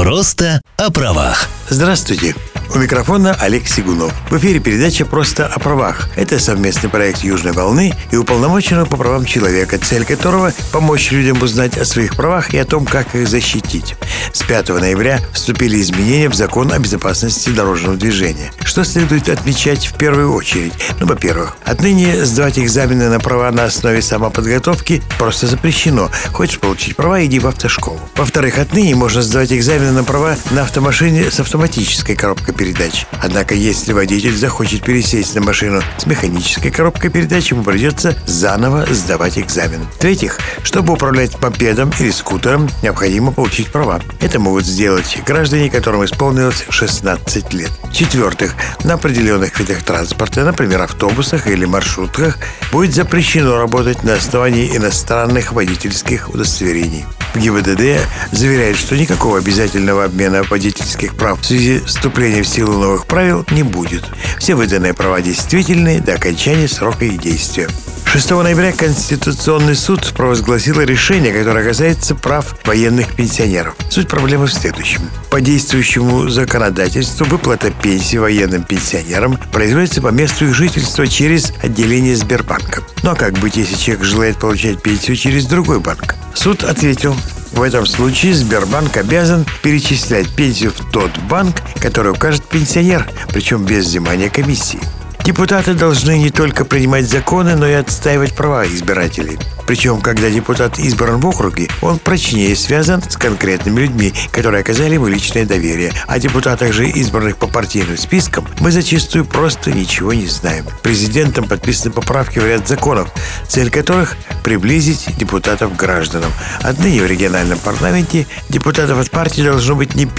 Просто о правах. Здравствуйте. У микрофона Олег Сигунов. В эфире передача «Просто о правах». Это совместный проект «Южной волны» и уполномоченного по правам человека, цель которого – помочь людям узнать о своих правах и о том, как их защитить. С 5 ноября вступили изменения в Закон о безопасности дорожного движения. Что следует отмечать в первую очередь? Во-первых, отныне сдавать экзамены на права на основе самоподготовки просто запрещено. Хочешь получить права – иди в автошколу. Во-вторых, отныне можно сдавать экзамены на права на автомашине с автоматической коробкой передач. Однако, если водитель захочет пересесть на машину с механической коробкой передач, ему придется заново сдавать экзамен. В-третьих, чтобы управлять мопедом или скутером, необходимо получить права. Это могут сделать граждане, которым исполнилось 16 лет. В-четвертых, на определенных видах транспорта, например, автобусах или маршрутках, будет запрещено работать на основании иностранных водительских удостоверений. В ГИБДД заверяют, что никакого обязательного обмена водительских прав в связи с вступлением в силу новых правил не будет. Все выданные права действительны до окончания срока их действия. 6 ноября Конституционный суд провозгласил решение, которое касается прав военных пенсионеров. Суть проблемы в следующем. По действующему законодательству выплата пенсии военным пенсионерам производится по месту их жительства через отделение Сбербанка. Ну а как быть, если человек желает получать пенсию через другой банк? Суд ответил: в этом случае Сбербанк обязан перечислять пенсию в тот банк, который укажет пенсионер, причем без взимания комиссии. Депутаты должны не только принимать законы, но и отстаивать права избирателей. Причем, когда депутат избран в округе, он прочнее связан с конкретными людьми, которые оказали ему личное доверие. О депутатах же, избранных по партийным спискам, мы зачастую просто ничего не знаем. Президентом подписаны поправки в ряд законов, цель которых – приблизить депутатов к гражданам. Отныне в региональном парламенте депутатов от партии должно быть не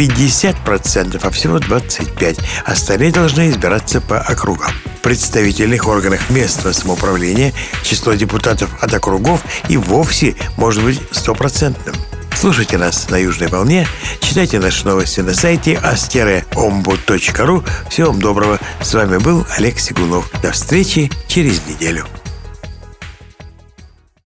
50%, а всего 25%. Остальные должны избираться по округам. В представительных органах местного самоуправления число депутатов от округов и вовсе может быть 100%. Слушайте нас на Южной волне, читайте наши новости на сайте as-ombu.ru. Всего вам доброго. С вами был Олег Сигунов. До встречи через неделю.